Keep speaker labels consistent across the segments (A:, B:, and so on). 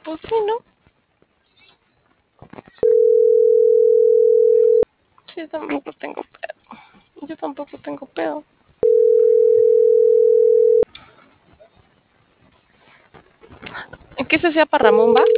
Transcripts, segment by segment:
A: Pues sí, ¿no? Sí, yo tampoco tengo pedo. Yo tampoco tengo pedo. ¿En qué se sea para Ramón, va?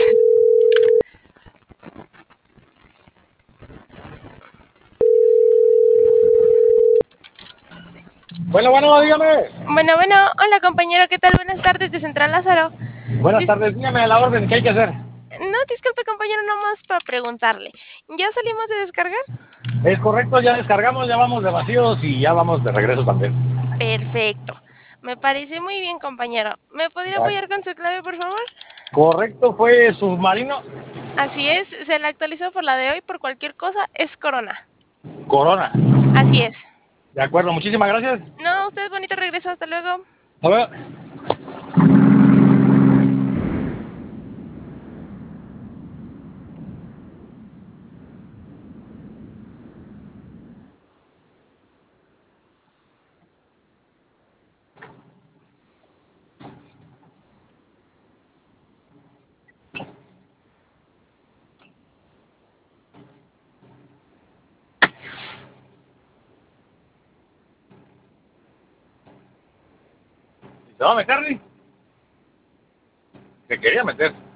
B: Bueno, dígame.
A: Bueno, hola compañero, ¿qué tal? Buenas tardes de Central Lázaro.
B: Buenas
A: Dis-
B: tardes, dígame a la orden, ¿qué hay que hacer?
A: no, disculpe compañero, nomás para preguntarle. ¿Ya salimos de descargar?
B: Es correcto, ya descargamos, ya vamos de vacíos y ya vamos de regreso también.
A: Perfecto. Me parece muy bien, compañero. ¿Me podría
B: Ya.
A: apoyar con su clave, por favor?
B: Correcto, fue submarino
A: Así es, se la actualizó por la de hoy, por cualquier cosa, es Corona.
B: Corona.
A: Así es.
B: De acuerdo, muchísimas gracias.
A: No, usted bonito regreso, hasta luego.
B: A ver. ¿Se va a meter, Lee? Se quería meter.